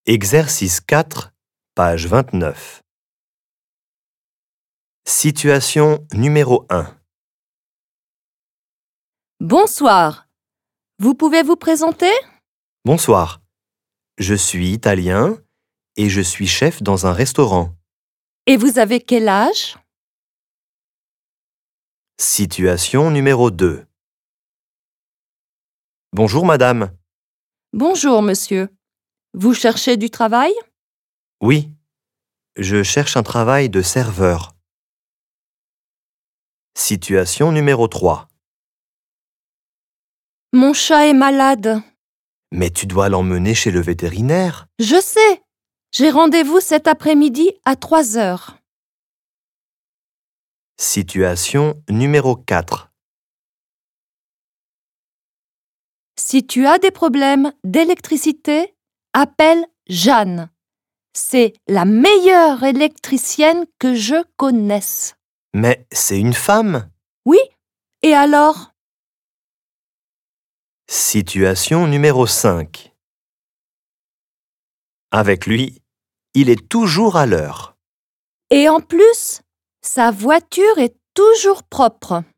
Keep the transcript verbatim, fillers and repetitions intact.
Exercice quatre, page vingt-neuf. Situation numéro un. Bonsoir. Vous pouvez vous présenter? Bonsoir. Je suis italien et je suis chef dans un restaurant. Et vous avez quel âge? Situation numéro deux. Bonjour madame. Bonjour, monsieur. Vous cherchez du travail? Oui, je cherche un travail de serveur. Situation numéro trois. Mon chat est malade. Mais tu dois l'emmener chez le vétérinaire. Je sais. J'ai rendez-vous cet après-midi à trois heures. Situation numéro quatre. Si tu as des problèmes d'électricité, appelle Jeanne. C'est la meilleure électricienne que je connaisse. Mais c'est une femme. Oui? Et alors? Situation numéro cinq. Avec lui, il est toujours à l'heure. Et en plus, sa voiture est toujours propre.